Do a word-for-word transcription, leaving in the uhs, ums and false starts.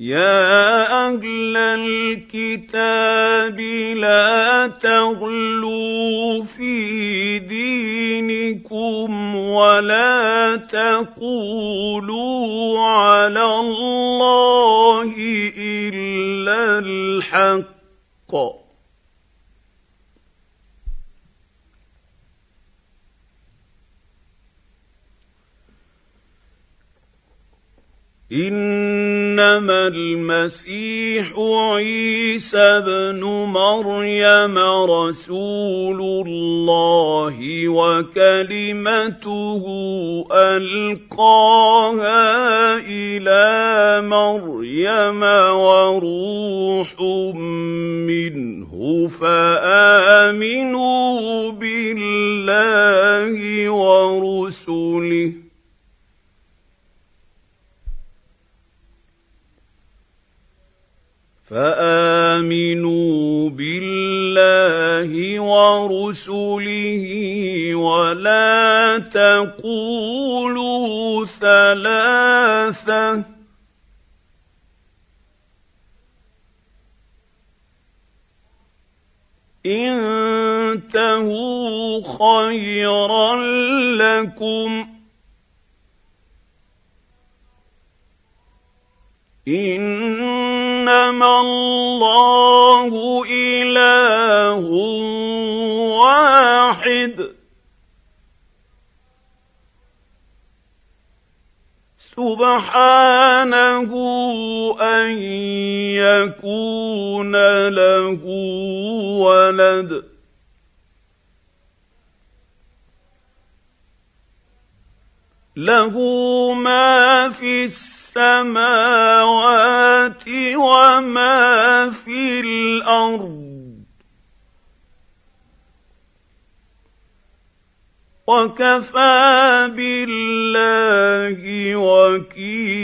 يَا أَهْلَ الْكِتَابِ لَا تَغْلُوا فِي دِينِكُمْ وَلَا تَقُولُوا عَلَى اللَّهِ إِلَّا الْحَقَّ ۚ إِنَّمَا الْمَسِيحُ عِيسَى ابْنُ مَرْيَمَ رَسُولُ اللَّهِ وَكَلِمَتُهُ أَلْقَاهَا إِلَىٰ مَرْيَمَ وَرُوحٌ مِّنْهُ ۖ فَآمِنُوا بِاللَّهِ وَرُسُلِهِ فآمنوا بالله ورسله ولا تقولوا ثلاثة، انتهوا خيرا لكم، إنما الله إله واحد سبحانه أن يكون له ولد، له ما في السماوات وما في الأرض، وكفى بالله وكيلا.